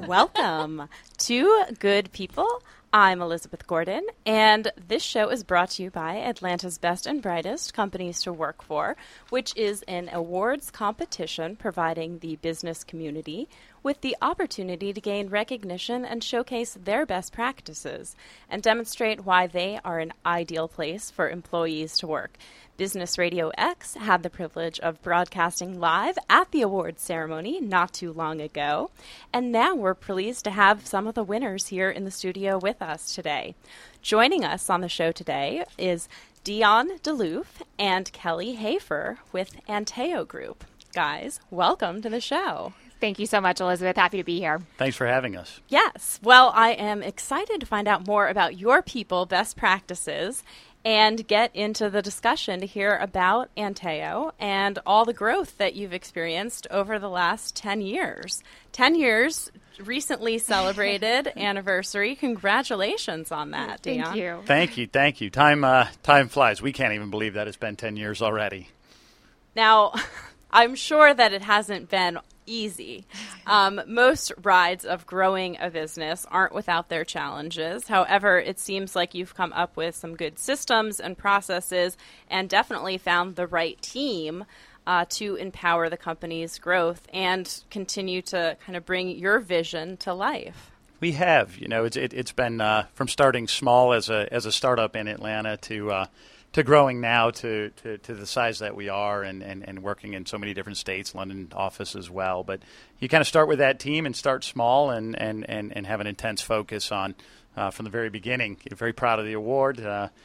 Welcome to Good People. I'm Elizabeth Gordon, and this show is brought to you by Atlanta's Best and Brightest Companies to Work For, which is an awards competition providing the business community with the opportunity to gain recognition and showcase their best practices and demonstrate why they are an ideal place for employees to work. Business Radio X had the privilege of broadcasting live at the awards ceremony not too long ago, and now we're pleased to have some of the winners here in the studio with us today. Joining us on the show today is Dion DeLoof and Kelly Hafer with Anteo Group. Guys, welcome to the show. Thank you so much, Elizabeth. Happy to be here. Thanks for having us. Yes. Well, I am excited to find out more about your people best practices and get into the discussion to hear about Anteo and all the growth that you've experienced over the last 10 years. 10 years, recently celebrated anniversary. Congratulations on that, Dion. Thank you. Thank you. Time flies. We can't even believe that it's been 10 years already. Now, I'm sure that it hasn't been easy. Most rides of growing a business aren't without their challenges. However, it seems like you've come up with some good systems and processes and definitely found the right team to empower the company's growth and continue to kind of bring your vision to life. We have. It's been from starting small as a startup in Atlanta to growing now to the size that we are and working in so many different states, London office as well. But you kind of start with that team and start small and have an intense focus on from the very beginning. You're very proud of the award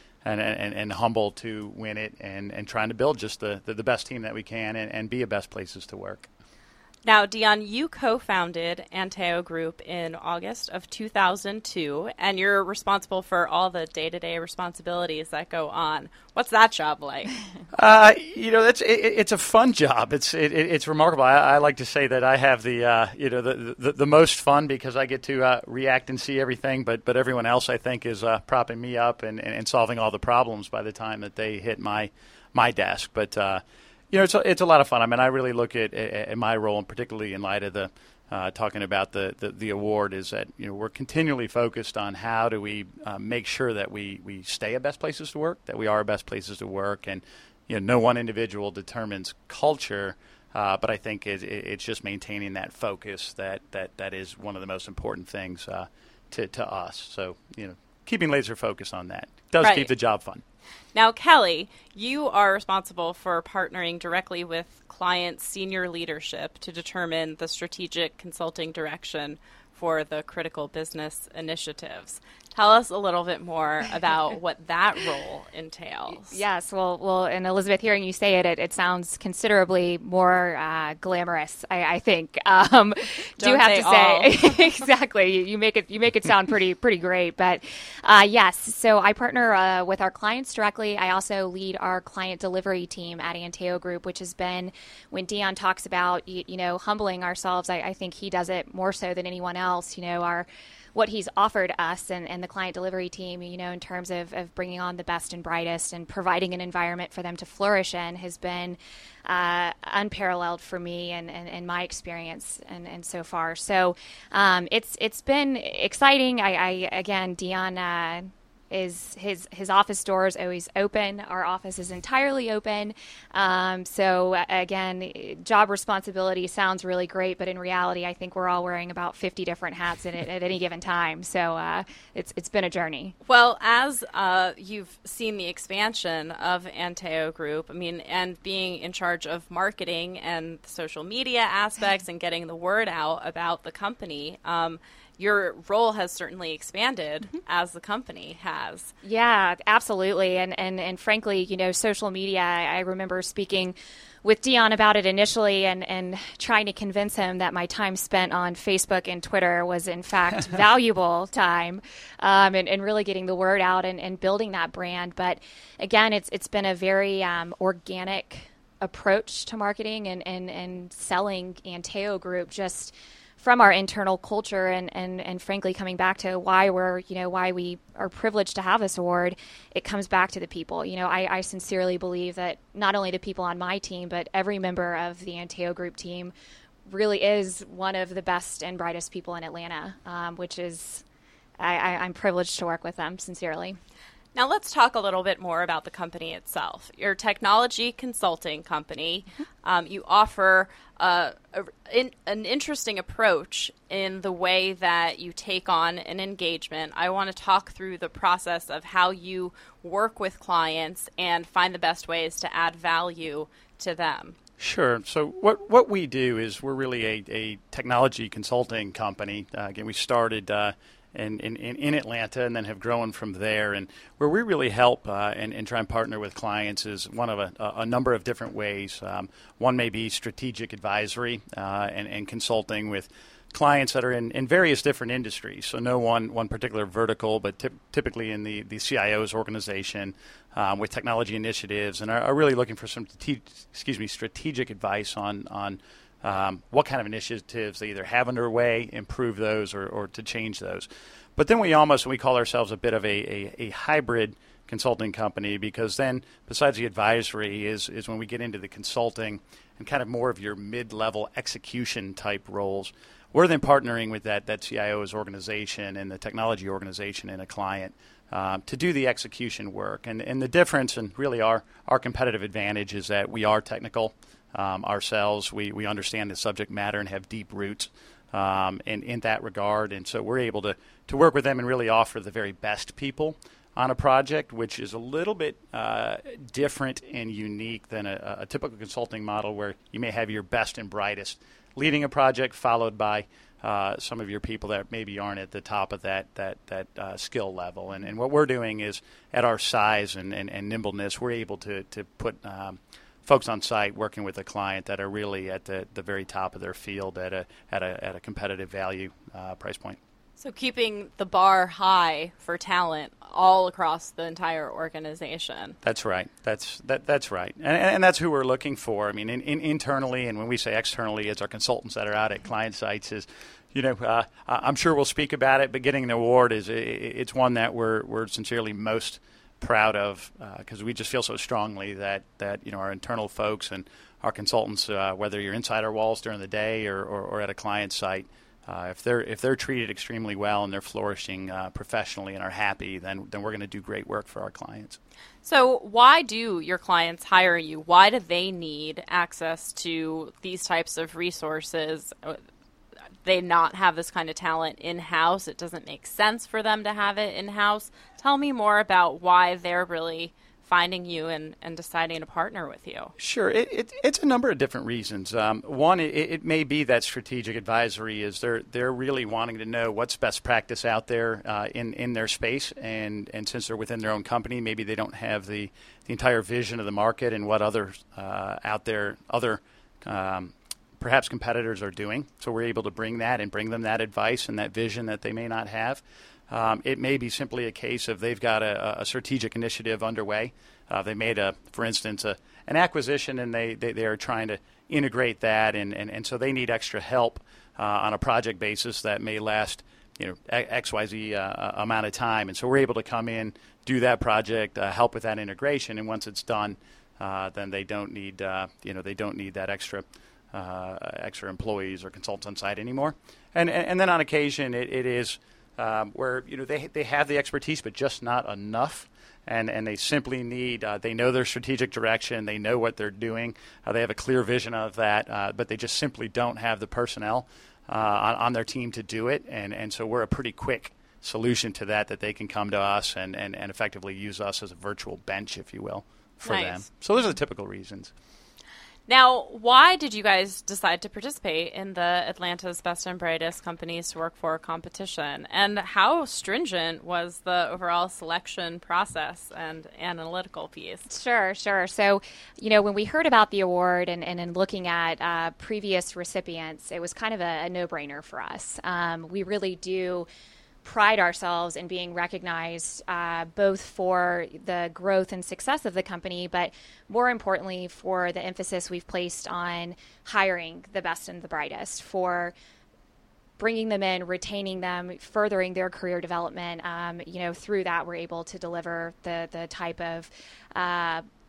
and humble to win it and trying to build just the best team that we can and be a best places to work. Now, Dion, you co-founded Anteo Group in August of 2002, and you're responsible for all the day-to-day responsibilities that go on. What's that job like? It's a fun job. It's remarkable. I like to say that I have the most fun because I get to react and see everything, but everyone else I think is propping me up and solving all the problems by the time that they hit my desk. But it's a lot of fun. I mean, I really look at my role, and particularly in light of the talking about the award, is that we're continually focused on how do we make sure that we stay at best places to work, that we are best places to work, and no one individual determines culture, but I think it's just maintaining that focus that is one of the most important things to us. So keeping laser focus on that does keep the job fun. Now, Kelly, you are responsible for partnering directly with client senior leadership to determine the strategic consulting direction for the critical business initiatives. Tell us a little bit more about what that role entails. Yes, well, and Elizabeth, hearing you say it sounds considerably more glamorous. I think. Do have to say exactly. You make it sound pretty great. But yes, so I partner with our clients directly. I also lead our client delivery team at Anteo Group, which has been, when Dion talks about humbling ourselves, I think he does it more so than anyone else. What he's offered us and the client delivery team, in terms of bringing on the best and brightest and providing an environment for them to flourish in has been unparalleled for me and my experience and so far. So it's been exciting. I again, Dion is his office door is always open. Our office is entirely open. So again, job responsibility sounds really great, but in reality, I think we're all wearing about 50 different hats at any given time. So it's been a journey. Well, as you've seen the expansion of Anteo Group, and being in charge of marketing and social media aspects and getting the word out about the company, your role has certainly expanded as the company has. Yeah, absolutely. And frankly, social media, I remember speaking with Dion about it initially and trying to convince him that my time spent on Facebook and Twitter was in fact valuable time and really getting the word out and building that brand. But again, it's been a very organic approach to marketing and selling Anteo Group, just from our internal culture and frankly coming back to why we are privileged to have this award. It comes back to the people. I sincerely believe that not only the people on my team, but every member of the Anteo Group team really is one of the best and brightest people in Atlanta, which is, I'm privileged to work with them, sincerely. Now let's talk a little bit more about the company itself. You're a technology consulting company. You offer an interesting approach in the way that you take on an engagement. I want to talk through the process of how you work with clients and find the best ways to add value to them. Sure. So what we do is we're really a technology consulting company. Again, we started in Atlanta and then have grown from there. And where we really help and try and partner with clients is one of a number of different ways. One may be strategic advisory and consulting with clients that are in various different industries. So no one particular vertical, but typically in the CIO's organization with technology initiatives, and are really looking for some strategic advice on what kind of initiatives they either have underway, improve those, or to change those. But then we call ourselves a bit of a hybrid consulting company, because then besides the advisory is when we get into the consulting and kind of more of your mid-level execution type roles. We're then partnering with that CIO's organization and the technology organization and a client to do the execution work. And the difference, and really our competitive advantage, is that we are technical ourselves. We understand the subject matter and have deep roots in that regard. And so we're able to work with them and really offer the very best people on a project, which is a little bit different and unique than a typical consulting model where you may have your best and brightest leading a project, followed by some of your people that maybe aren't at the top of that skill level. And what we're doing is, at our size and nimbleness, we're able to put folks on site working with a client that are really at the very top of their field at a competitive value price point. So keeping the bar high for talent all across the entire organization. That's right. That's right. And that's who we're looking for. I mean, internally, and when we say externally, it's our consultants that are out at client sites. I'm sure we'll speak about it, but getting an award it's one that we're sincerely most proud of, because we just feel so strongly that our internal folks and our consultants, whether you're inside our walls during the day or at a client site, if they're treated extremely well and they're flourishing professionally and are happy, then we're going to do great work for our clients. So why do your clients hire you? Why do they need access to these types of resources? They not have this kind of talent in-house. It doesn't make sense for them to have it in-house. Tell me more about why they're really finding you and deciding to partner with you. Sure. It's a number of different reasons. One, it may be that strategic advisory is they're really wanting to know what's best practice out there in their space, and since they're within their own company, maybe they don't have the entire vision of the market and what others out there, perhaps competitors are doing. So we're able to bring that and bring them that advice and that vision that they may not have. It may be simply a case of they've got a strategic initiative underway. They made, for instance, an acquisition, and they are trying to integrate that, and so they need extra help on a project basis that may last XYZ amount of time. And so we're able to come in, do that project, help with that integration, and once it's done, then they don't need that extra employees or consultants on site anymore. And then on occasion it is where they have the expertise but just not enough, and they simply need they know their strategic direction, they know what they're doing, they have a clear vision of that, but they just simply don't have the personnel on their team to do it, and so we're a pretty quick solution to that they can come to us and effectively use us as a virtual bench, if you will, for them. So those are the typical reasons. Now, why did you guys decide to participate in the Atlanta's Best and Brightest Companies to Work For competition? And how stringent was the overall selection process and analytical piece? Sure. So, when we heard about the award and in looking at previous recipients, it was kind of a no-brainer for us. We really do pride ourselves in being recognized both for the growth and success of the company, but more importantly for the emphasis we've placed on hiring the best and the brightest, for bringing them in, retaining them, furthering their career development. Through that, we're able to deliver the type of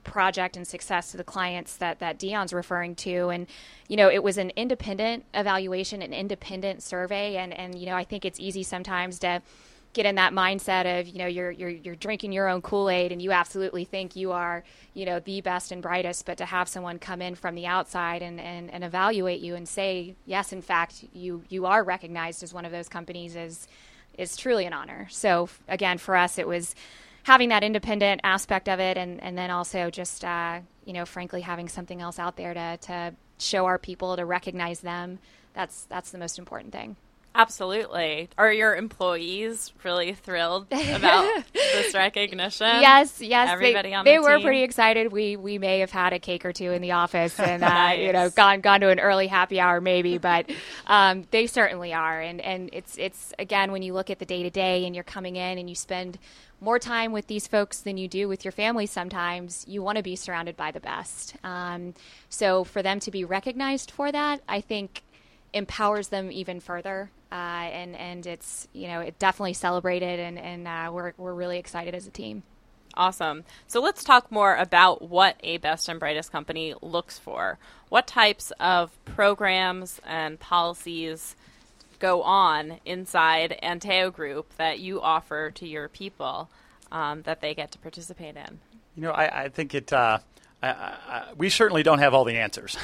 project and success to the clients that Dion's referring to. And, it was an independent evaluation, an independent survey. And I think it's easy sometimes to get in that mindset of, you're drinking your own Kool-Aid and you absolutely think you are, the best and brightest, but to have someone come in from the outside and evaluate you and say, yes, in fact, you are recognized as one of those companies is truly an honor. So again, for us, it was having that independent aspect of it, and then also just, frankly, having something else out there to show our people, to recognize them. That's the most important thing. Absolutely. Are your employees really thrilled about this recognition? Yes. Everybody on the team? They were team? pretty excited. We may have had a cake or two in the office and nice. Gone to an early happy hour maybe, but they certainly are. And it's again, when you look at the day to day and you're coming in and you spend more time with these folks than you do with your family sometimes, you want to be surrounded by the best. So for them to be recognized for that, I think empowers them even further. And it's, it definitely celebrated, and we're really excited as a team. Awesome. So let's talk more about what a Best and Brightest company looks for. What types of programs and policies go on inside Anteo Group that you offer to your people that they get to participate in? I think it. We certainly don't have all the answers.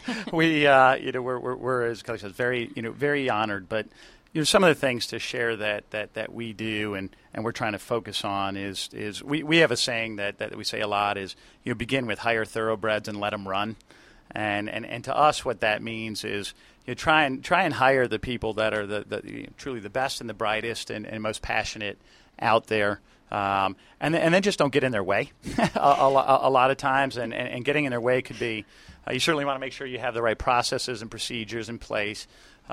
We're as Kelly says, very honored. But some of the things to share that we do and we're trying to focus on is we have a saying that we say a lot is begin with hire thoroughbreds and let them run. And to us, what that means is try and hire the people that are the truly the best and the brightest and most passionate out there. And then just don't get in their way a lot of times. And getting in their way could be, you certainly want to make sure you have the right processes and procedures in place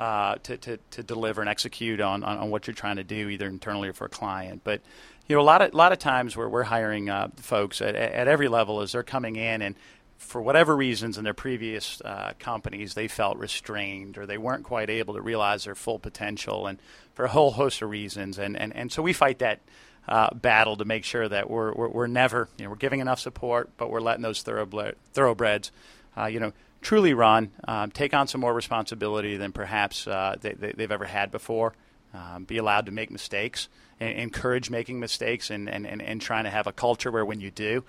to deliver and execute on what you're trying to do, either internally or for a client. But, a lot of times where we're hiring folks at every level as they're coming in and for whatever reasons in their previous companies, they felt restrained or they weren't quite able to realize their full potential, and for a whole host of reasons. And so we fight that battle to make sure that we're never, we're giving enough support, but we're letting those thoroughbreds, truly run, take on some more responsibility than perhaps they've ever had before, be allowed to make mistakes, and encourage making mistakes, and trying to have a culture where when you do,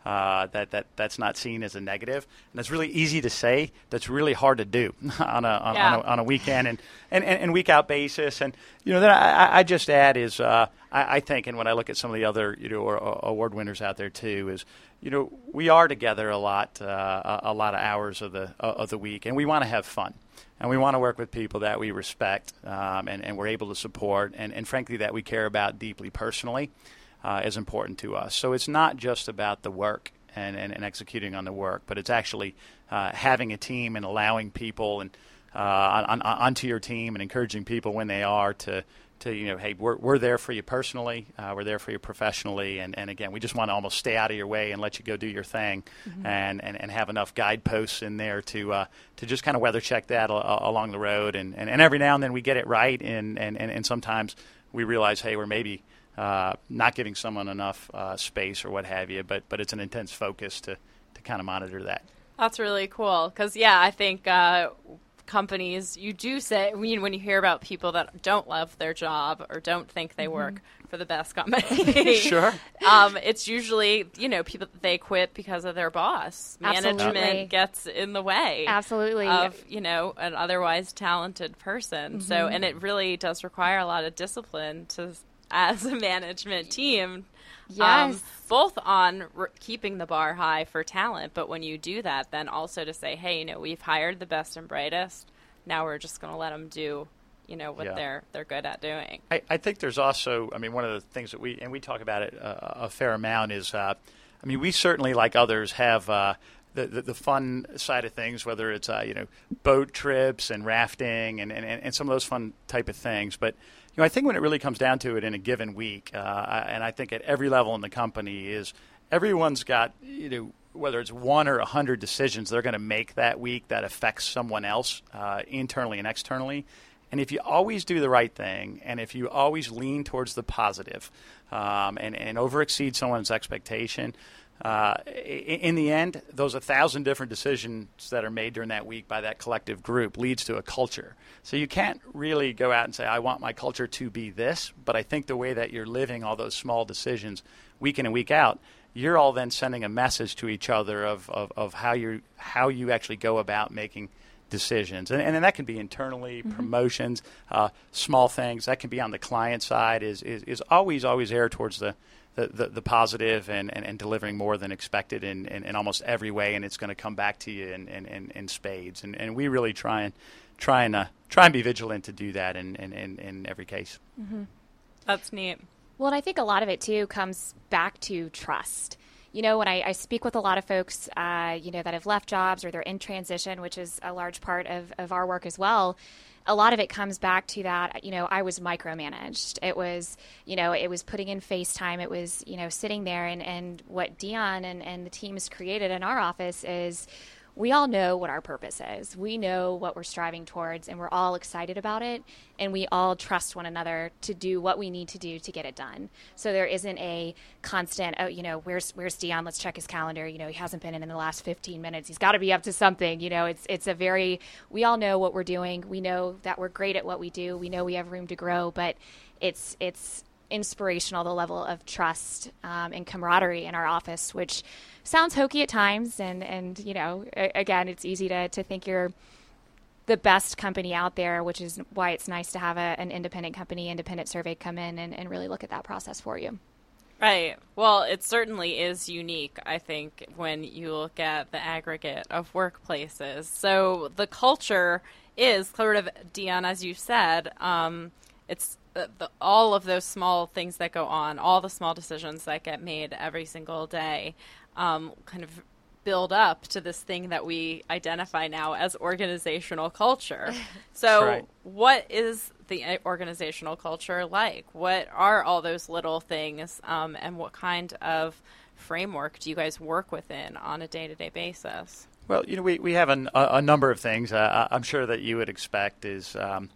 that's not seen as a negative. And that's really easy to say. That's really hard to do on a weekend and week out basis. And then I just add is I think, and when I look at some of the other award winners out there too, is we are together a lot of hours of the week, and we want to have fun. And we want to work with people that we respect and we're able to support, and frankly that we care about deeply personally. Is important to us. So it's not just about the work and executing on the work, but it's actually having a team and allowing people and onto your team and encouraging people when they are to hey, we're there for you personally, we're there for you professionally, and again, we just want to almost stay out of your way and let you go do your thing, mm-hmm. and have enough guideposts in there to just kind of weather check that along the road, and every now and then we get it right, and sometimes we realize, hey, we're maybe not giving someone enough space or what have you, but it's an intense focus to kind of monitor that. That's really cool because, I think companies, you do say, when you hear about people that don't love their job or don't think they work for the best company, sure, it's usually, people, they quit because of their boss. Absolutely. Management gets in the way. Absolutely. Of, an otherwise talented person. Mm-hmm. So, and it really does require a lot of discipline as a management team, yes, both on keeping the bar high for talent, but when you do that, then also to say, hey, we've hired the best and brightest, now we're just going to let them do, what they're good at doing. I think there's also, one of the things that we talk about it a fair amount is, we certainly, like others, have the fun side of things, whether it's boat trips and rafting and some of those fun type of things, but I think when it really comes down to it in a given week, and I think at every level in the company, is everyone's got, whether it's 1 or 100 decisions they're going to make that week that affects someone else internally and externally. And if you always do the right thing, and if you always lean towards the positive and overexceed someone's expectation, in the end, those 1,000 different decisions that are made during that week by that collective group leads to a culture. So you can't really go out and say, I want my culture to be this, but I think the way that you're living all those small decisions week in and week out, you're all then sending a message to each other of how you actually go about making decisions. And then that can be internally, promotions, small things. That can be on the client side, is always err towards the positive and delivering more than expected in almost every way, and it's going to come back to you in spades. And we really try and be vigilant to do that in every case. Mm-hmm. That's neat. Well, and I think a lot of it, too, comes back to trust. You know, when I speak with a lot of folks, that have left jobs or they're in transition, which is a large part of our work as well, a lot of it comes back to that, I was micromanaged. It was putting in FaceTime. It was, sitting there. And what Dion and the team has created in our office is we all know what our purpose is. We know what we're striving towards, and we're all excited about it, and we all trust one another to do what we need to do to get it done. So there isn't a constant, where's Dion? Let's check his calendar. He hasn't been in the last 15 minutes. He's got to be up to something. It's a very, we all know what we're doing. We know that we're great at what we do. We know we have room to grow, but it's inspirational, the level of trust and camaraderie in our office, which sounds hokey at times. And again, it's easy to think you're the best company out there, which is why it's nice to have an independent company, independent survey come in and really look at that process for you. Right. Well, it certainly is unique, I think, when you look at the aggregate of workplaces. So the culture is sort of, Dion, as you said, it's all of those small things that go on, all the small decisions that get made every single day, kind of build up to this thing that we identify now as organizational culture. So right. What is the organizational culture like? What are all those little things, and what kind of framework do you guys work within on a day-to-day basis? Well, we have a number of things I'm sure that you would expect is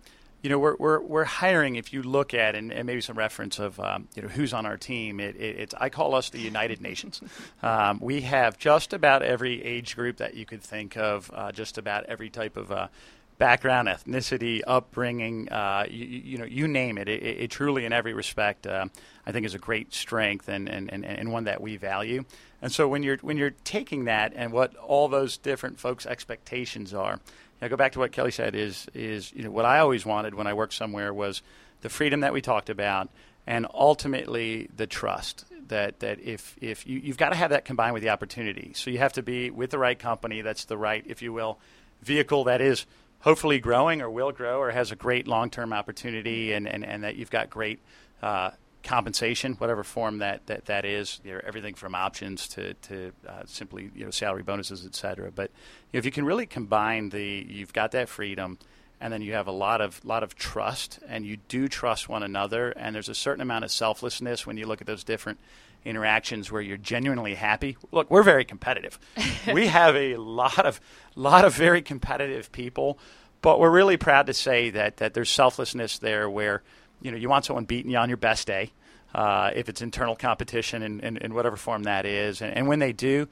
we're hiring. If you look at and maybe some reference of who's on our team, it's I call us the United Nations. We have just about every age group that you could think of, just about every type of background, ethnicity, upbringing, you name it. It truly, in every respect, I think is a great strength and one that we value. And so when you're taking that and what all those different folks' expectations are. I go back to what Kelly said is what I always wanted when I worked somewhere was the freedom that we talked about, and ultimately the trust that if you've got to have that combined with the opportunity. So you have to be with the right company that's the right, if you will, vehicle that is hopefully growing or will grow or has a great long-term opportunity, and that you've got great compensation, whatever form that is, everything from options to simply salary bonuses, et cetera. But if you can really combine you've got that freedom, and then you have a lot of trust, and you do trust one another, and there's a certain amount of selflessness when you look at those different interactions where you're genuinely happy. Look, we're very competitive. We have a lot of very competitive people, but we're really proud to say that there's selflessness there where you want someone beating you on your best day, if it's internal competition in whatever form that is. And when they do,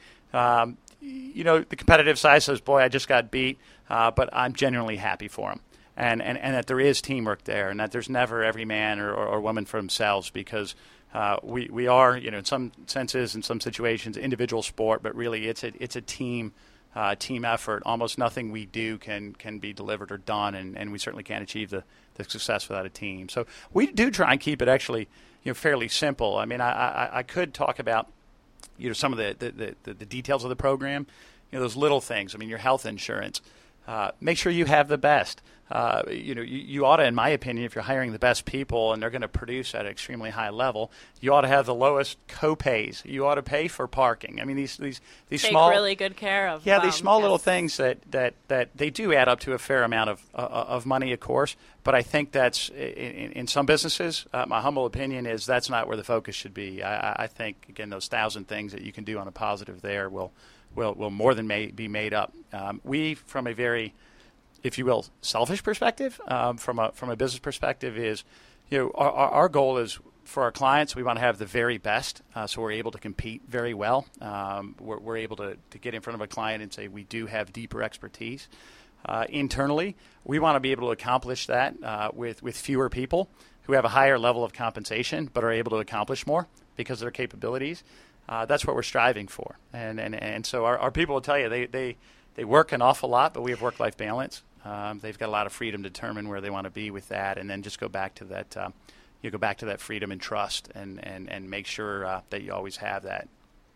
the competitive side says, boy, I just got beat, but I'm genuinely happy for them. And that there is teamwork there, and that there's never every man or woman for themselves, because we are, in some senses, in some situations, individual sport, but really it's a team effort. Almost nothing we do can be delivered or done, and we certainly can't achieve the success without a team. So we do try and keep it actually fairly simple. I mean, I could talk about some of the details of the program, those little things. I mean, your health insurance. Make sure you have the best. You ought to, in my opinion, if you're hiring the best people and they're going to produce at an extremely high level, you ought to have the lowest co-pays. You ought to pay for parking. I mean, these take small, really good care of. Yeah, these small little things that they do add up to a fair amount of money, of course. But I think that's in some businesses. My humble opinion is that's not where the focus should be. I think again those 1,000 things that you can do on a positive there will more than be made up. We, from a very, if you will, selfish perspective, from a business perspective, is our goal is for our clients, we want to have the very best, so we're able to compete very well. We're able to get in front of a client and say we do have deeper expertise. Internally, we want to be able to accomplish that with fewer people who have a higher level of compensation but are able to accomplish more because of their capabilities. That's what we're striving for. And so our people will tell you they work an awful lot, but we have work-life balance. They've got a lot of freedom to determine where they want to be with that, and then just go back to that. You go back to that freedom and trust, and make sure that you always have that.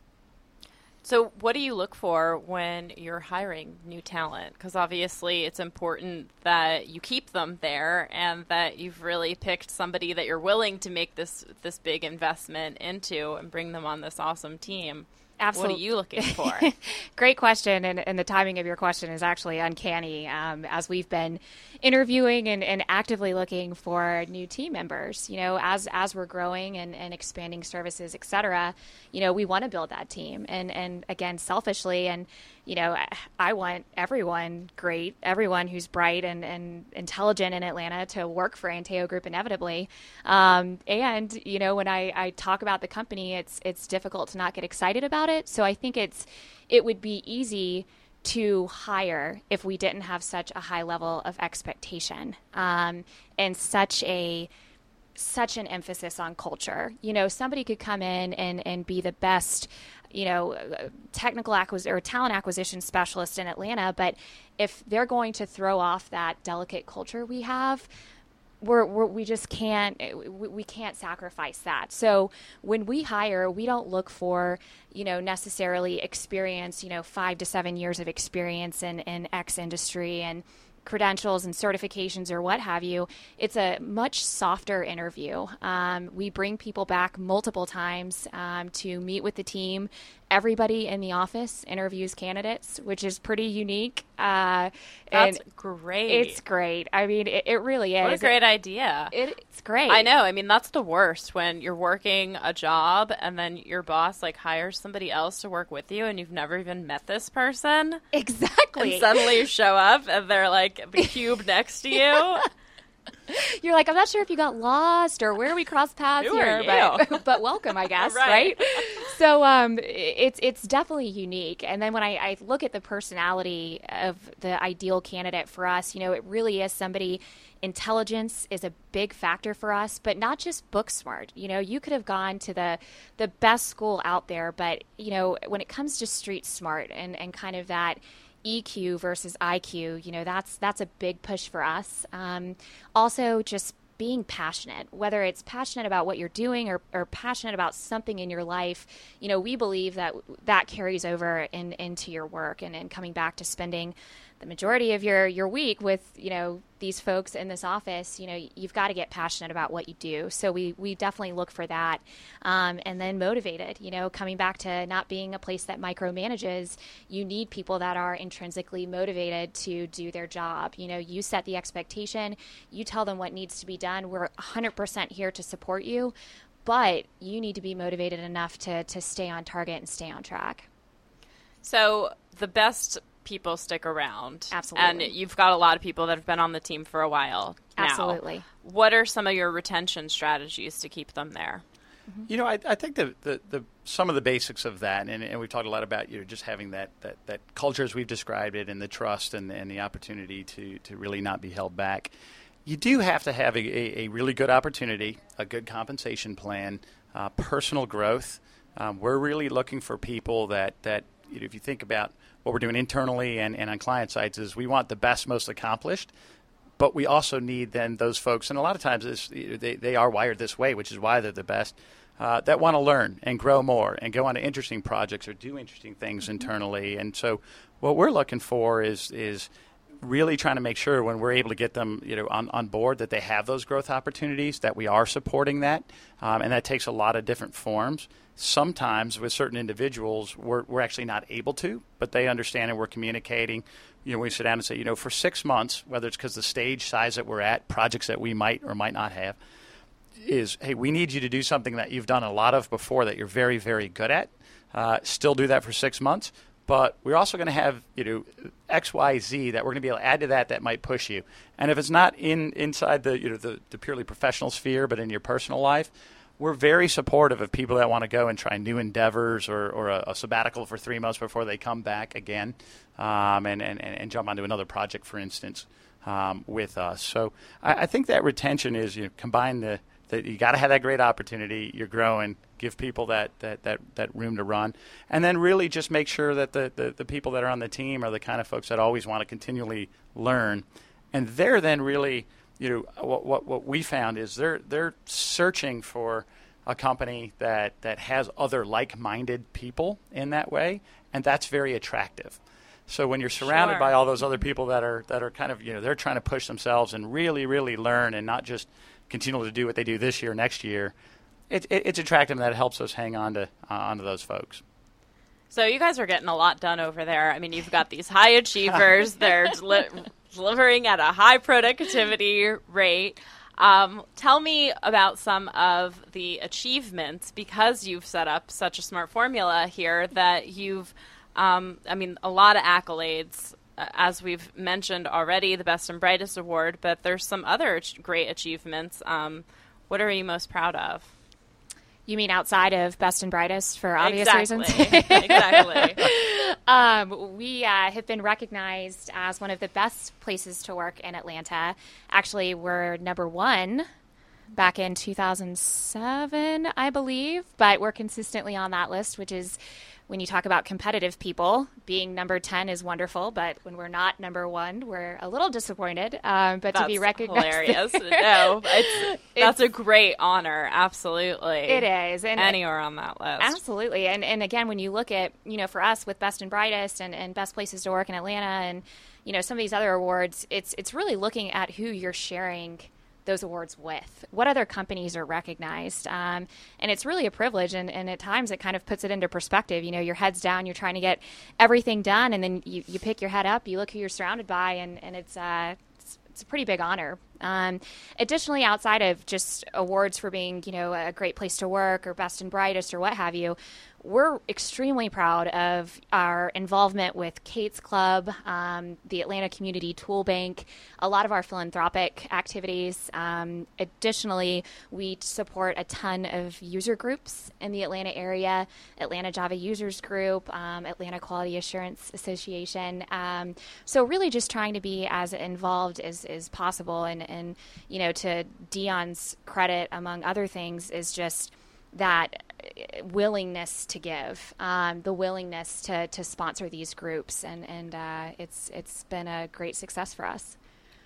So what do you look for when you're hiring new talent? Because obviously it's important that you keep them there and that you've really picked somebody that you're willing to make this big investment into and bring them on this awesome team. Absolutely. What are you looking for? Great question, and the timing of your question is actually uncanny. As we've been interviewing and actively looking for new team members, as we're growing and expanding services, et cetera, we want to build that team. And again, selfishly, and I want everyone who's bright and intelligent in Atlanta to work for Anteo Group inevitably. And when I talk about the company, it's difficult to not get excited about it. So I think it would be easy to hire if we didn't have such a high level of expectation and such an emphasis on culture. Somebody could come in and be the best technical or talent acquisition specialist in Atlanta, but if they're going to throw off that delicate culture we have, we just can't sacrifice that. So when we hire, we don't look for necessarily experience 5 to 7 years of experience in X industry and credentials and certifications or what have you. It's a much softer interview. We bring people back multiple times to meet with the team. Everybody in the office interviews candidates, which is pretty unique. That's great. It's great. I mean, it really is. What a great idea. It's great. I know. I mean, that's the worst when you're working a job and then your boss hires somebody else to work with you and you've never even met this person. Exactly. And suddenly you show up and they're the cube next to you. You're I'm not sure if you got lost or where we crossed paths here, but welcome, I guess, right? So it's definitely unique. And then when I look at the personality of the ideal candidate for us, it really is somebody. Intelligence is a big factor for us, but not just book smart. You could have gone to the best school out there, but when it comes to street smart and kind of that EQ versus IQ, that's a big push for us. Also, just being passionate, whether it's passionate about what you're doing or passionate about something in your life, we believe that carries over into your work and coming back to spending the majority of your week with, these folks in this office, you've got to get passionate about what you do. So we definitely look for that. And then motivated, coming back to not being a place that micromanages, you need people that are intrinsically motivated to do their job. You set the expectation, you tell them what needs to be done. We're 100% here to support you, but you need to be motivated enough to stay on target and stay on track. So the best people stick around. Absolutely. And you've got a lot of people that have been on the team for a while now. Absolutely. What are some of your retention strategies to keep them there? I think the some of the basics of that, and we've talked a lot about just having that culture as we've described it, and the trust and the opportunity to really not be held back. You do have to have a really good opportunity, a good compensation plan, personal growth. We're really looking for people that if you think about what we're doing internally and on client sites, is we want the best, most accomplished, but we also need then those folks, and a lot of times they are wired this way, which is why they're the best, that want to learn and grow more and go on to interesting projects or do interesting things internally. And so what we're looking for is really trying to make sure when we're able to get them on board that they have those growth opportunities, that we are supporting that, and that takes a lot of different forms. Sometimes with certain individuals, we're actually not able to, but they understand and we're communicating. We sit down and say, for 6 months, whether it's because the stage size that we're at, projects that we might or might not have, is, hey, we need you to do something that you've done a lot of before that you're very, very good at. Still do that for 6 months, but we're also going to have, X, Y, Z that we're going to be able to add to that might push you. And if it's not inside the purely professional sphere, but in your personal life, we're very supportive of people that want to go and try new endeavors or a sabbatical for 3 months before they come back again and jump onto another project, for instance, with us. So I think that retention is, combine that you got to have that great opportunity, you're growing, give people that room to run, and then really just make sure that the people that are on the team are the kind of folks that always want to continually learn. And they're then really, what we found is they're searching for a company that has other like-minded people in that way, and that's very attractive. So when you're surrounded by all those other people that are kind of, they're trying to push themselves and really, really learn and not just continue to do what they do this year, next year, it's attractive, and that helps us hang on to those folks. So you guys are getting a lot done over there. I mean, you've got these high achievers. They're delivering at a high productivity rate. Tell me about some of the achievements, because you've set up such a smart formula here that you've, a lot of accolades, as we've mentioned already, the Best and Brightest Award, but there's some other great achievements. What are you most proud of? You mean outside of Best and Brightest for obvious reasons? Exactly. We have been recognized as one of the best places to work in Atlanta. Actually, we're number 1 back in 2007, I believe, but we're consistently on that list, which is, when you talk about competitive people, being number 10 is wonderful, but when we're not number 1, we're a little disappointed. But that's to be recognized, hilarious. No, that's a great honor. Absolutely, it is. And anywhere on that list, absolutely. And again, when you look at, for us with Best and Brightest and Best Places to Work in Atlanta, and some of these other awards, it's really looking at who you're sharing those awards with, what other companies are recognized. And it's really a privilege, and at times it kind of puts it into perspective. Your head's down, you're trying to get everything done, and then you pick your head up, you look who you're surrounded by, and it's a pretty big honor. Additionally, outside of just awards for being, a great place to work or Best and Brightest or what have you, we're extremely proud of our involvement with Kate's Club, the Atlanta Community Tool Bank, a lot of our philanthropic activities. Additionally, we support a ton of user groups in the Atlanta area, Atlanta Java Users Group, Atlanta Quality Assurance Association. So really just trying to be as involved as possible. And to Dion's credit, among other things, is just that willingness to give, the willingness to sponsor these groups, and it's been a great success for us.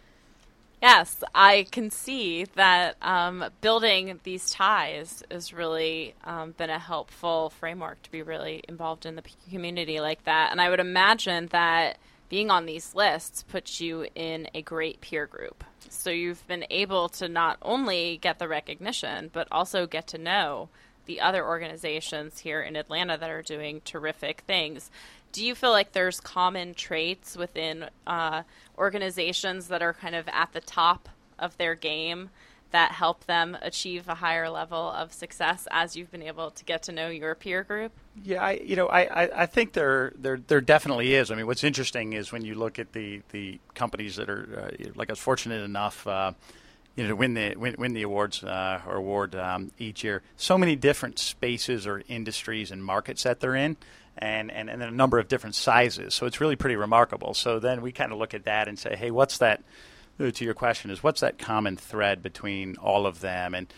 Yes, I can see that building these ties has really been a helpful framework to be really involved in the community like that. And I would imagine that being on these lists puts you in a great peer group. So you've been able to not only get the recognition, but also get to know the other organizations here in Atlanta that are doing terrific things. Do you feel like there's common traits within organizations that are kind of at the top of their game that help them achieve a higher level of success as you've been able to get to know your peer group? Yeah, I think there definitely is. I mean, what's interesting is when you look at the companies that are like I was fortunate enough to win the awards or award each year. So many different spaces or industries and markets that they're in, and then a number of different sizes. So it's really pretty remarkable. So then we kind of look at that and say, hey, what's that? To your question is, what's that common thread between all of them? And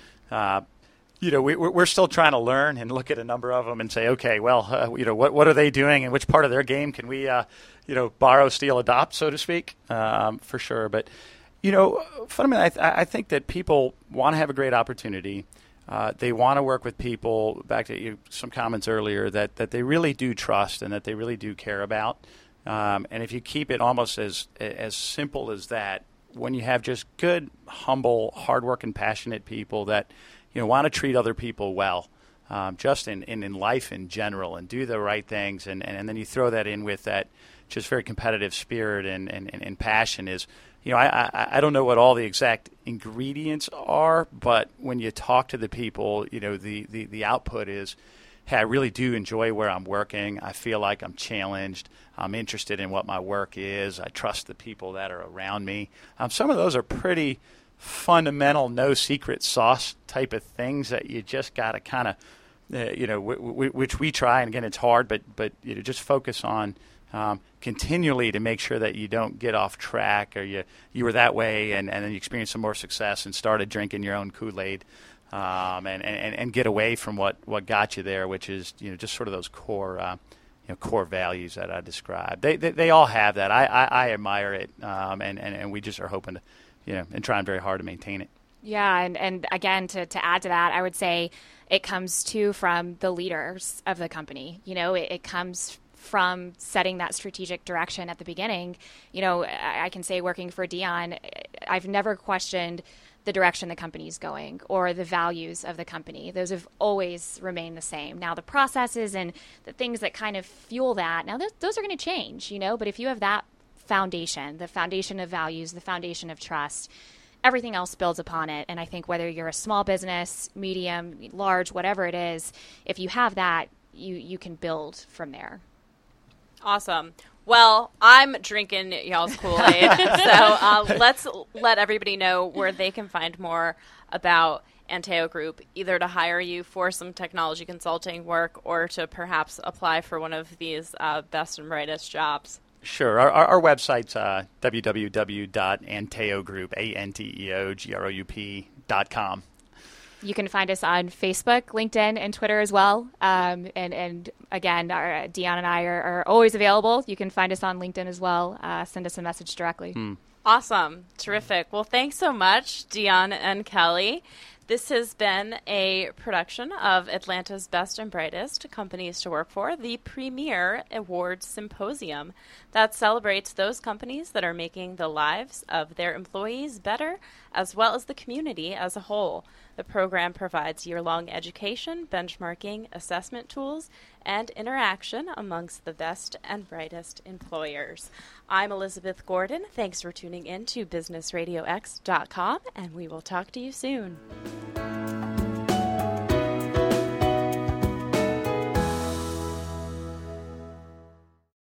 we're still trying to learn and look at a number of them and say, okay, well, what are they doing and which part of their game can we borrow, steal, adopt, so to speak, for sure. But fundamentally, I think that people want to have a great opportunity. They want to work with people, back to some comments earlier, that they really do trust and that they really do care about. And if you keep it almost as simple as that, when you have just good, humble, hardworking, passionate people that want to treat other people well, just in life in general, and do the right things, and then you throw that in with that just very competitive spirit and passion is, I don't know what all the exact ingredients are, but when you talk to the people, the output is, hey, I really do enjoy where I'm working. I feel like I'm challenged. I'm interested in what my work is. I trust the people that are around me. Some of those are pretty fundamental, no secret sauce type of things that you just got to kind of, which we try. And again, it's hard, but just focus on continually to make sure that you don't get off track, or you were that way and then you experienced some more success and started drinking your own Kool-Aid, and get away from what got you there, which is just sort of those core core values that I described. They all have that. I admire it, and we just are hoping to and trying very hard to maintain it. Yeah, and again, to add to that, I would say it comes from the leaders of the company. It comes from setting that strategic direction at the beginning. I can say, working for Dion, I've never questioned the direction the company's going or the values of the company. Those have always remained the same. Now, the processes and the things that kind of fuel that, now those are going to change, but if you have that foundation, the foundation of values, the foundation of trust, everything else builds upon it. And I think whether you're a small business, medium, large, whatever it is, if you have that, you can build from there. Awesome. Well, I'm drinking y'all's Kool-Aid, so let's let everybody know where they can find more about Anteo Group, either to hire you for some technology consulting work or to perhaps apply for one of these best and brightest jobs. Sure. Our website's www.anteogroup.com. You can find us on Facebook, LinkedIn, and Twitter as well. And again, Dion and I are always available. You can find us on LinkedIn as well. Send us a message directly. Awesome. Terrific. Well, thanks so much, Dion and Kelly. This has been a production of Atlanta's Best and Brightest Companies to Work For, the premier awards symposium that celebrates those companies that are making the lives of their employees better, as well as the community as a whole. The program provides year-long education, benchmarking, assessment tools, and interaction amongst the best and brightest employers. I'm Elizabeth Gordon. Thanks for tuning in to BusinessRadioX.com, and we will talk to you soon.